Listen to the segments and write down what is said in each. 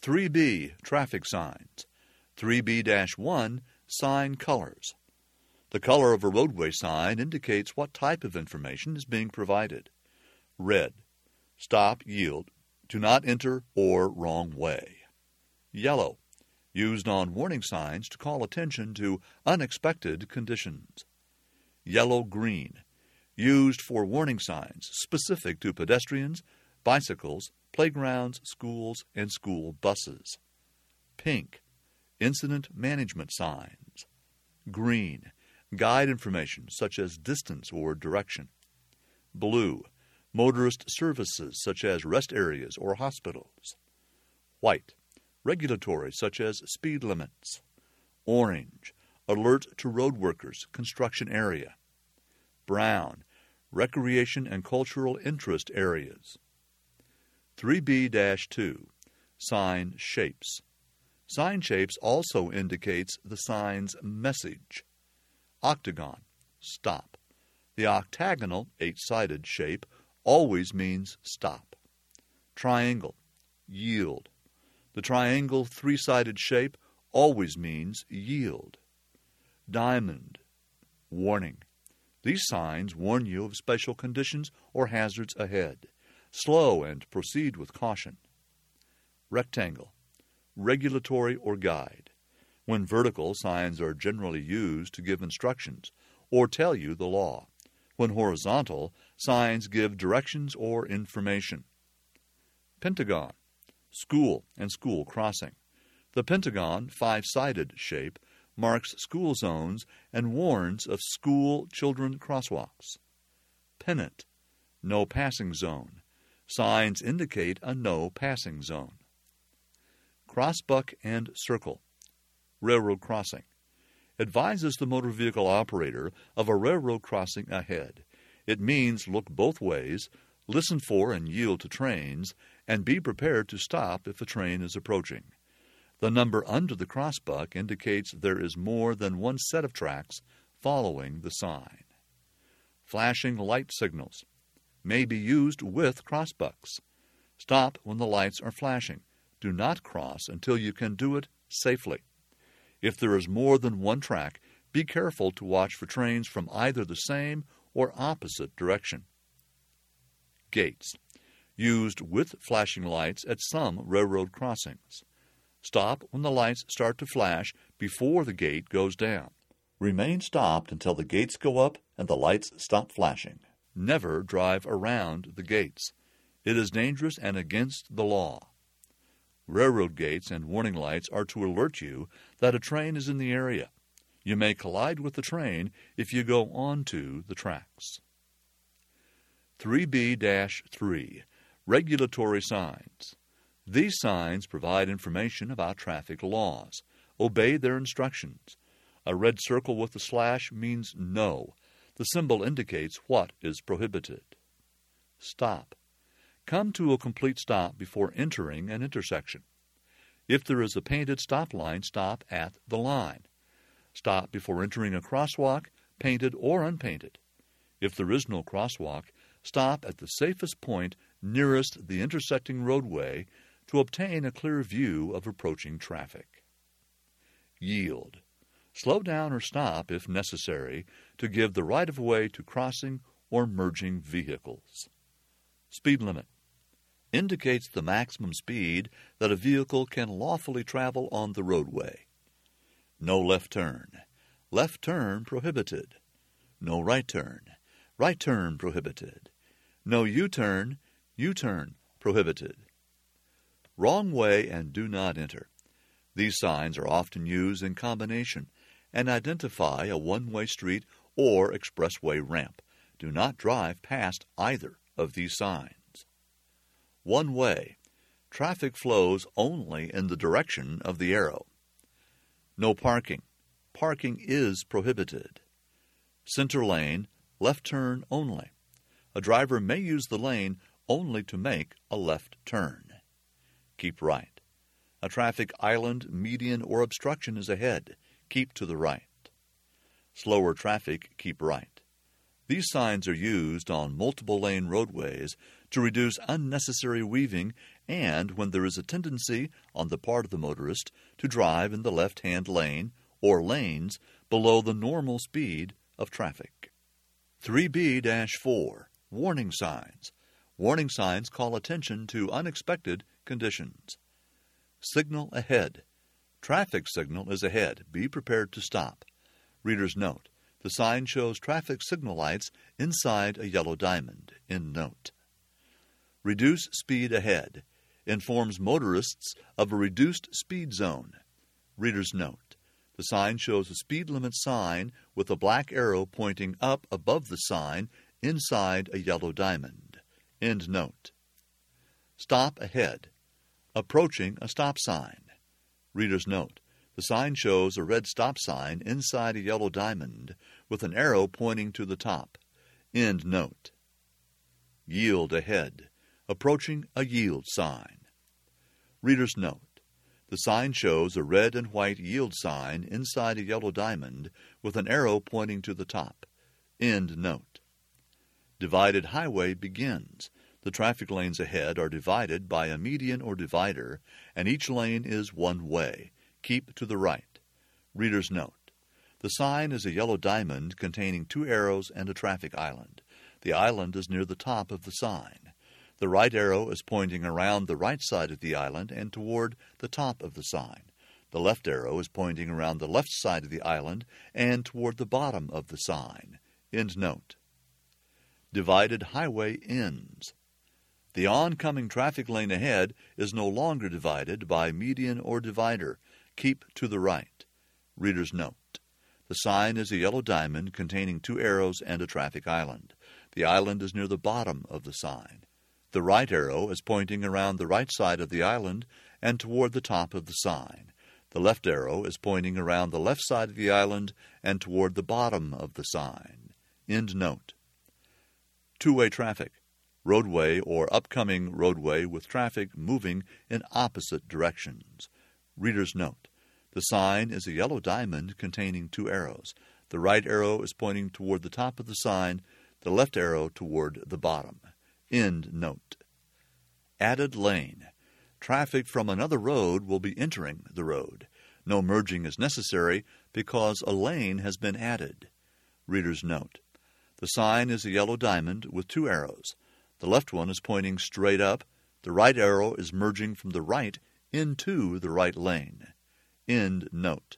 3B, traffic signs. 3B-1, sign colors. The color of a roadway sign indicates what type of information is being provided. Red, stop, yield, do not enter, or wrong way. Yellow, used on warning signs to call attention to unexpected conditions. Yellow-green, used for warning signs specific to pedestrians, bicycles, playgrounds, schools, and school buses. Pink, incident management signs. Green, guide information such as distance or direction. Blue, motorist services such as rest areas or hospitals. White, regulatory such as speed limits. Orange, alert to road workers, construction area. Brown, recreation and cultural interest areas. 3B-2, sign shapes. Sign shapes also indicates the sign's message. Octagon, stop. The octagonal, 8-sided shape always means stop. Triangle, yield. The triangle, 3-sided shape always means yield. Diamond, warning. These signs warn you of special conditions or hazards ahead. Slow and proceed with caution. Rectangle, regulatory or guide. When vertical, signs are generally used to give instructions or tell you the law. When horizontal, signs give directions or information. Pentagon, school and school crossing. The pentagon, 5-sided shape, marks school zones and warns of school children crosswalks. Pennant, no passing zone. Signs indicate a no passing zone. Crossbuck and circle, railroad crossing. Advises the motor vehicle operator of a railroad crossing ahead. It means look both ways, listen for and yield to trains, and be prepared to stop if a train is approaching. The number under the crossbuck indicates there is more than one set of tracks following the sign. Flashing light signals may be used with crossbucks. Stop when the lights are flashing. Do not cross until you can do it safely. If there is more than one track, be careful to watch for trains from either the same or opposite direction. Gates, used with flashing lights at some railroad crossings. Stop when the lights start to flash before the gate goes down. Remain stopped until the gates go up and the lights stop flashing. Never drive around the gates. It is dangerous and against the law. Railroad gates and warning lights are to alert you that a train is in the area. You may collide with the train if you go onto the tracks. 3B-3, regulatory signs. These signs provide information about traffic laws. Obey their instructions. A red circle with a slash means no. The symbol indicates what is prohibited. Stop. Come to a complete stop before entering an intersection. If there is a painted stop line, stop at the line. Stop before entering a crosswalk, painted or unpainted. If there is no crosswalk, stop at the safest point nearest the intersecting roadway to obtain a clear view of approaching traffic. Yield. Slow down or stop if necessary to give the right-of-way to crossing or merging vehicles. Speed limit indicates the maximum speed that a vehicle can lawfully travel on the roadway. No left turn. Left turn prohibited. No right turn. Right turn prohibited. No U-turn. U-turn prohibited. Wrong way and do not enter. These signs are often used in combination and identify a one-way street or expressway ramp. Do not drive past either of these signs. One way. Traffic flows only in the direction of the arrow. No parking. Parking is prohibited. Center lane, left turn only. A driver may use the lane only to make a left turn. Keep right. A traffic island, median, or obstruction is ahead. Keep to the right. Slower traffic, keep right. These signs are used on multiple lane roadways to reduce unnecessary weaving and when there is a tendency on the part of the motorist to drive in the left-hand lane or lanes below the normal speed of traffic. 3B-4. Warning signs. Warning signs call attention to unexpected conditions. Signal ahead. Traffic signal is ahead. Be prepared to stop. Reader's note: the sign shows traffic signal lights inside a yellow diamond. End note. Reduce speed ahead. Informs motorists of a reduced speed zone. Reader's note: the sign shows a speed limit sign with a black arrow pointing up above the sign inside a yellow diamond. End note. Stop ahead. Approaching a stop sign. Reader's note: the sign shows a red stop sign inside a yellow diamond with an arrow pointing to the top. End note. Yield ahead. Approaching a yield sign. Reader's note: the sign shows a red and white yield sign inside a yellow diamond with an arrow pointing to the top. End note. Divided highway begins. The traffic lanes ahead are divided by a median or divider, and each lane is one way. Keep to the right. Reader's note: the sign is a yellow diamond containing 2 arrows and a traffic island. The island is near the top of the sign. The right arrow is pointing around the right side of the island and toward the top of the sign. The left arrow is pointing around the left side of the island and toward the bottom of the sign. End note. Divided highway ends. The oncoming traffic lane ahead is no longer divided by median or divider. Keep to the right. Reader's note: the sign is a yellow diamond containing 2 arrows and a traffic island. The island is near the bottom of the sign. The right arrow is pointing around the right side of the island and toward the top of the sign. The left arrow is pointing around the left side of the island and toward the bottom of the sign. End note. Two-way traffic. Roadway or upcoming roadway with traffic moving in opposite directions. Reader's note: the sign is a yellow diamond containing 2 arrows. The right arrow is pointing toward the top of the sign, the left arrow toward the bottom. End note. Added lane. Traffic from another road will be entering the road. No merging is necessary because a lane has been added. Reader's note: the sign is a yellow diamond with 2 arrows. The left one is pointing straight up. The right arrow is merging from the right into the right lane. End note.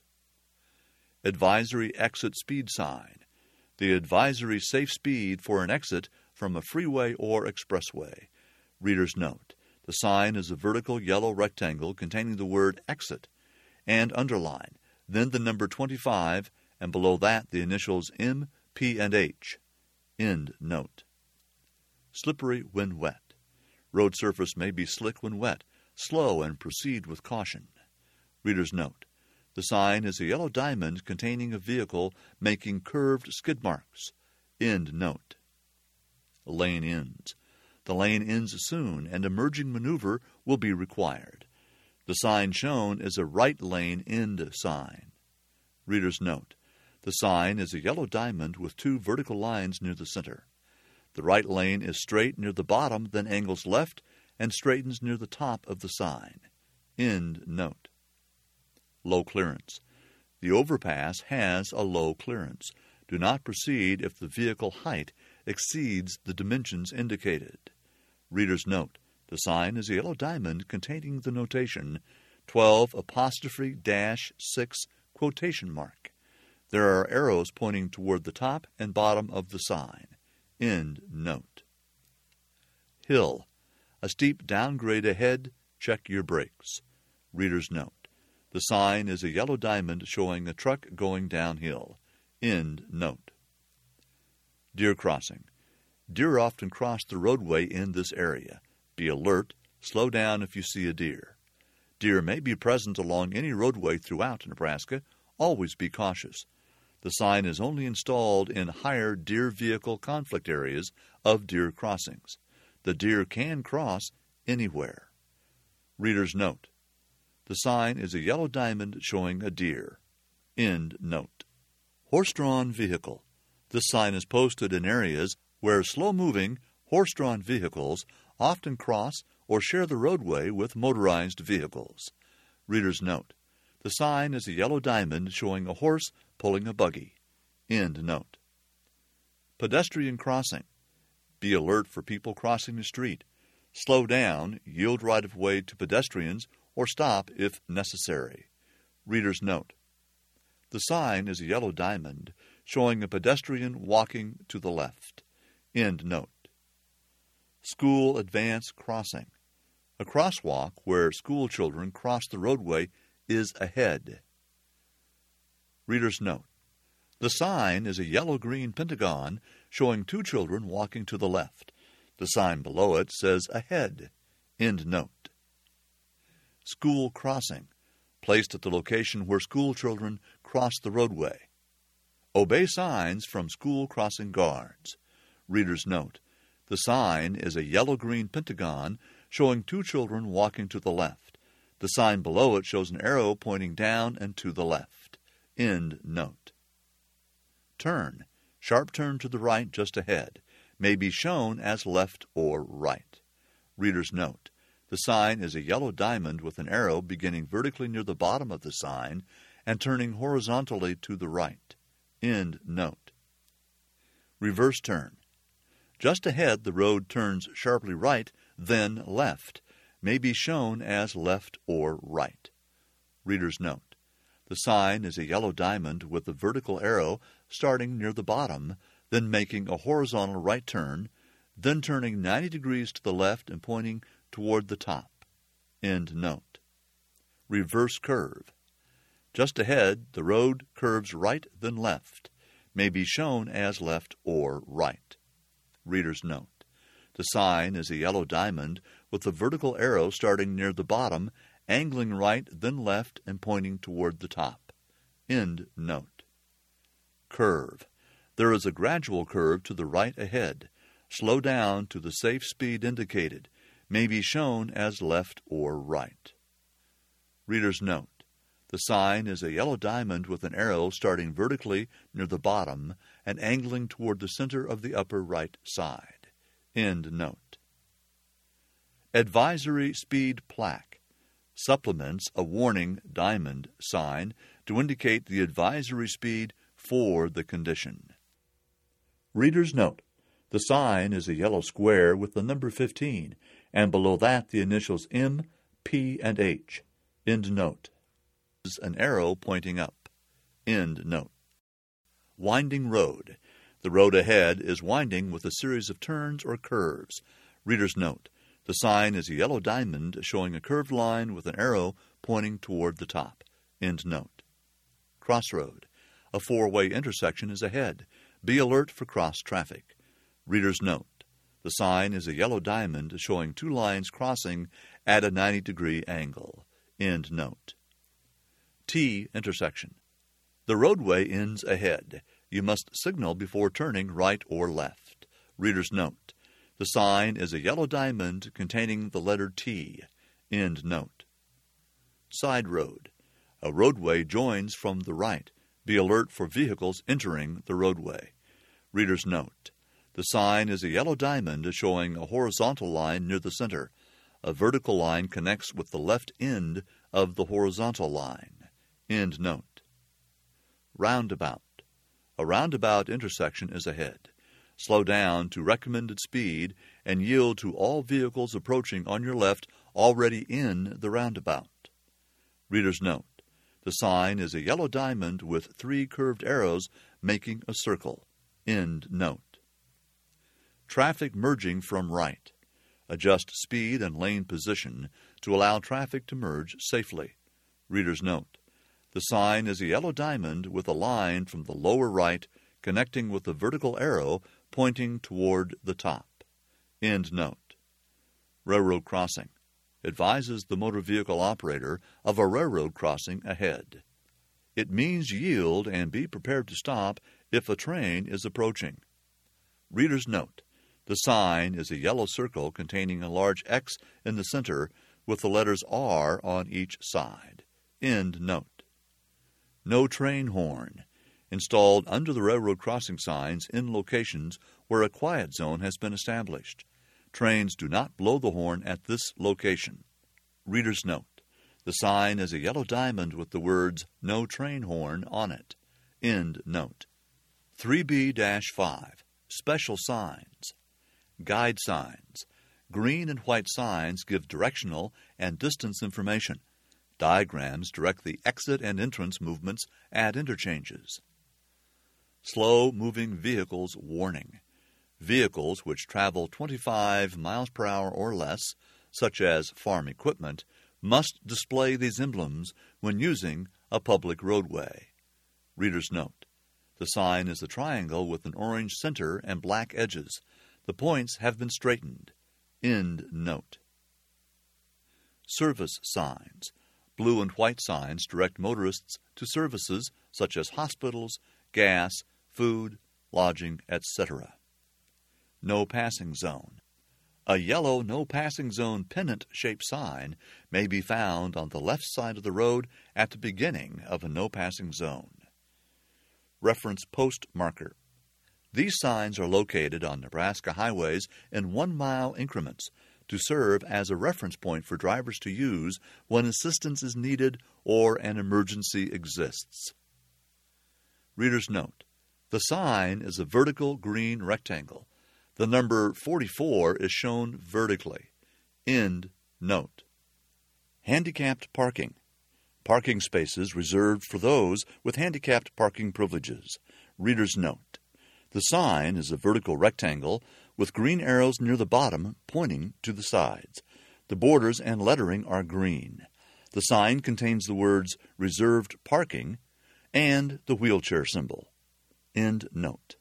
Advisory exit speed sign. The advisory safe speed for an exit from a freeway or expressway. Reader's note: the sign is a vertical yellow rectangle containing the word exit, and underline, then the number 25, and below that the initials M, P, and H. End note. Slippery when wet. Road surface may be slick when wet. Slow and proceed with caution. Reader's note: the sign is a yellow diamond containing a vehicle making curved skid marks. End note. Lane ends. The lane ends soon, and a merging maneuver will be required. The sign shown is a right lane end sign. Reader's note: the sign is a yellow diamond with 2 vertical lines near the center. The right lane is straight near the bottom, then angles left and straightens near the top of the sign. End note. Low clearance. The overpass has a low clearance. Do not proceed if the vehicle height exceeds the dimensions indicated. Reader's note: the sign is a yellow diamond containing the notation 12'-6 quotation mark. There are arrows pointing toward the top and bottom of the sign. End note. Hill. A steep downgrade ahead. Check your brakes. Reader's note: the sign is a yellow diamond showing a truck going downhill. End note. Deer crossing. Deer often cross the roadway in this area. Be alert. Slow down if you see a deer. Deer may be present along any roadway throughout Nebraska. Always be cautious. The sign is only installed in higher deer vehicle conflict areas of deer crossings. The deer can cross anywhere. Reader's note: the sign is a yellow diamond showing a deer. End note. Horse-drawn vehicle. This sign is posted in areas where slow-moving horse-drawn vehicles often cross or share the roadway with motorized vehicles. Reader's note: the sign is a yellow diamond showing a horse pulling a buggy. End note. Pedestrian crossing. Be alert for people crossing the street. Slow down, yield right-of-way to pedestrians, or stop if necessary. Reader's note: the sign is a yellow diamond showing a pedestrian walking to the left. End note. School advance crossing. A crosswalk where school children cross the roadway is ahead. Reader's note: the sign is a yellow-green pentagon showing two children walking to the left. The sign below it says ahead. End note. School crossing. Placed at the location where school children cross the roadway. Obey signs from school crossing guards. Reader's note: the sign is a yellow-green pentagon showing two children walking to the left. The sign below it shows an arrow pointing down and to the left. End note. Turn. Sharp turn to the right just ahead. May be shown as left or right. Reader's note: the sign is a yellow diamond with an arrow beginning vertically near the bottom of the sign and turning horizontally to the right. End note. Reverse turn. Just ahead the road turns sharply right, then left. May be shown as left or right. Reader's note: the sign is a yellow diamond with a vertical arrow starting near the bottom, then making a horizontal right turn, then turning 90 degrees to the left and pointing toward the top. End note. Reverse curve. Just ahead, the road curves right then left. May be shown as left or right. Reader's note: the sign is a yellow diamond with a vertical arrow starting near the bottom, angling right then left and pointing toward the top. End note. Curve. There is a gradual curve to the right ahead. Slow down to the safe speed indicated. May be shown as left or right. Reader's note: the sign is a yellow diamond with an arrow starting vertically near the bottom and angling toward the center of the upper right side. End note. Advisory speed plaque. Supplements a warning diamond sign to indicate the advisory speed for the condition. Reader's note: the sign is a yellow square with the number 15, and below that the initials M, P, and H. End note. Is an arrow pointing up. End note. Winding road. The road ahead is winding with a series of turns or curves. Reader's note: the sign is a yellow diamond showing a curved line with an arrow pointing toward the top. End note. Crossroad. A four-way intersection is ahead. Be alert for cross traffic. Reader's note: the sign is a yellow diamond showing two lines crossing at a 90-degree angle. End note. T intersection. The roadway ends ahead. You must signal before turning right or left. Reader's note: the sign is a yellow diamond containing the letter T. End note. Side road. A roadway joins from the right. Be alert for vehicles entering the roadway. Reader's note: the sign is a yellow diamond showing a horizontal line near the center. A vertical line connects with the left end of the horizontal line. End note. Roundabout. A roundabout intersection is ahead. Slow down to recommended speed and yield to all vehicles approaching on your left already in the roundabout. Reader's note: the sign is a yellow diamond with three curved arrows making a circle. End note. Traffic merging from right. Adjust speed and lane position to allow traffic to merge safely. Reader's note: the sign is a yellow diamond with a line from the lower right connecting with the vertical arrow pointing toward the top. End note. Railroad crossing. Advises the motor vehicle operator of a railroad crossing ahead. It means yield and be prepared to stop if a train is approaching. Reader's note: the sign is a yellow circle containing a large X in the center with the letters R on each side. End note. No train horn. Installed under the railroad crossing signs in locations where a quiet zone has been established. Trains do not blow the horn at this location. Reader's note: the sign is a yellow diamond with the words "No Train Horn" on it. End note. 3B-5. Special signs. Guide signs. Green and white signs give directional and distance information. Diagrams direct the exit and entrance movements at interchanges. Slow-moving vehicles warning. Vehicles which travel 25 miles per hour or less, such as farm equipment, must display these emblems when using a public roadway. Reader's note: the sign is a triangle with an orange center and black edges. The points have been straightened. End note. Service signs. Blue and white signs direct motorists to services such as hospitals, gas, food, lodging, etc. No passing zone. A yellow no passing zone pennant-shaped sign may be found on the left side of the road at the beginning of a no passing zone. Reference post marker. These signs are located on Nebraska highways in 1-mile increments to serve as a reference point for drivers to use when assistance is needed or an emergency exists. Reader's note: the sign is a vertical green rectangle. The number 44 is shown vertically. End note. Handicapped parking. Parking spaces reserved for those with handicapped parking privileges. Reader's note: the sign is a vertical rectangle with green arrows near the bottom pointing to the sides. The borders and lettering are green. The sign contains the words "reserved parking" and the wheelchair symbol. End note.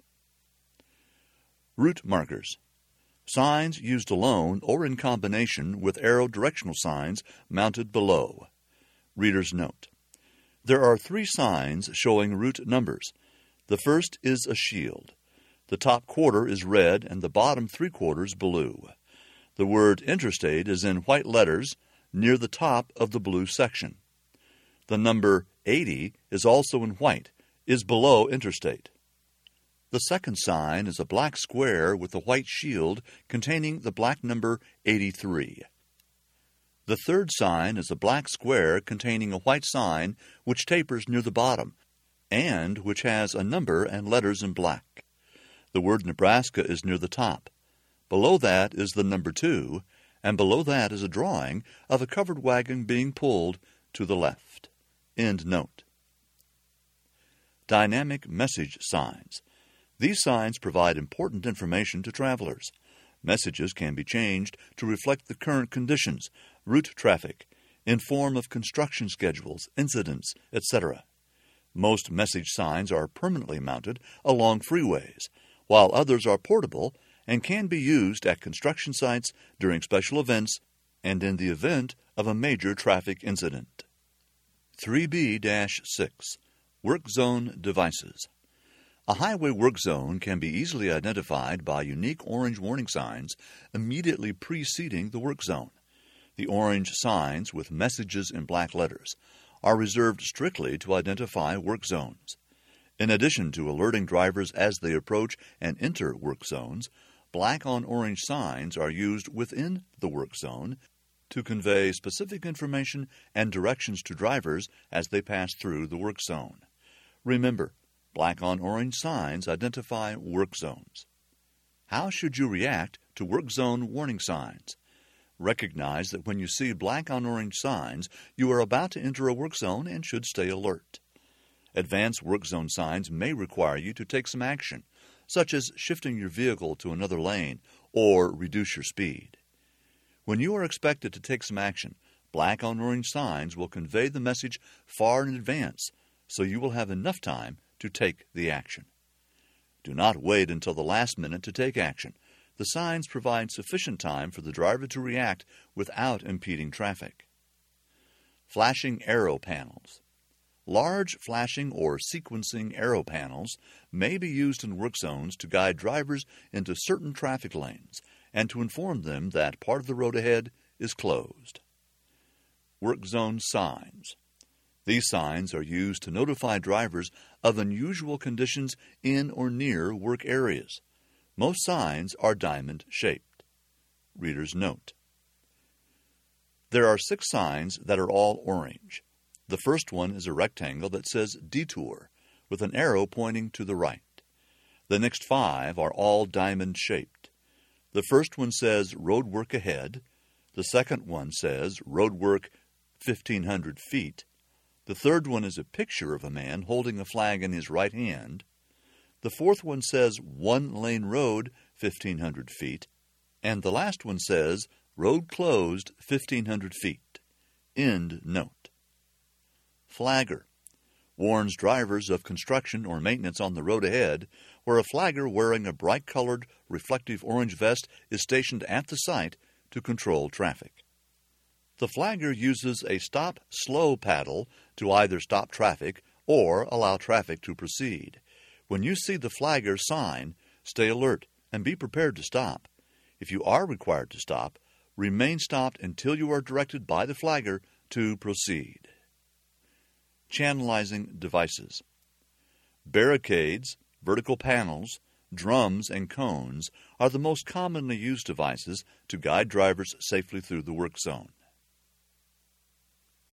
Route markers. Signs used alone or in combination with arrow directional signs mounted below. Reader's note: there are 3 signs showing route numbers. The first is a shield. The top quarter is red and the bottom 3/4 blue. The word interstate is in white letters near the top of the blue section. The number 80 is also in white, is below interstate. The second sign is a black square with a white shield containing the black number 83. The third sign is a black square containing a white sign which tapers near the bottom, and which has a number and letters in black. The word Nebraska is near the top. Below that is the number 2, and below that is a drawing of a covered wagon being pulled to the left. End note. Dynamic message signs. These signs provide important information to travelers. Messages can be changed to reflect the current conditions, route traffic, in form of construction schedules, incidents, etc. Most message signs are permanently mounted along freeways, while others are portable and can be used at construction sites during special events and in the event of a major traffic incident. 3B-6. Work Zone Devices. A highway work zone can be easily identified by unique orange warning signs immediately preceding the work zone. The orange signs with messages in black letters are reserved strictly to identify work zones. In addition to alerting drivers as they approach and enter work zones, black on orange signs are used within the work zone to convey specific information and directions to drivers as they pass through the work zone. Remember, black on orange signs identify work zones. How should you react to work zone warning signs? Recognize that when you see black on orange signs, you are about to enter a work zone and should stay alert. Advanced work zone signs may require you to take some action, such as shifting your vehicle to another lane or reduce your speed. When you are expected to take some action, black on orange signs will convey the message far in advance, so you will have enough time to take the action. Do not wait until the last minute to take action. The signs provide sufficient time for the driver to react without impeding traffic. Flashing arrow panels. Large flashing or sequencing arrow panels may be used in work zones to guide drivers into certain traffic lanes and to inform them that part of the road ahead is closed. Work zone signs. These signs are used to notify drivers of unusual conditions in or near work areas. Most signs are diamond-shaped. Reader's note. There are 6 signs that are all orange. The first one is a rectangle that says Detour, with an arrow pointing to the right. The next 5 are all diamond-shaped. The first one says Road Work Ahead. The second one says Road Work 1,500 feet. The third one is a picture of a man holding a flag in his right hand. The fourth one says One-Lane Road 1,500 feet. And the last one says Road Closed 1,500 feet. End note. Flagger warns drivers of construction or maintenance on the road ahead, where a flagger wearing a bright-colored, reflective orange vest is stationed at the site to control traffic. The flagger uses a stop-slow paddle to either stop traffic or allow traffic to proceed. When you see the flagger sign, stay alert and be prepared to stop. If you are required to stop, remain stopped until you are directed by the flagger to proceed. Channelizing devices. Barricades, vertical panels, drums, and cones are the most commonly used devices to guide drivers safely through the work zone.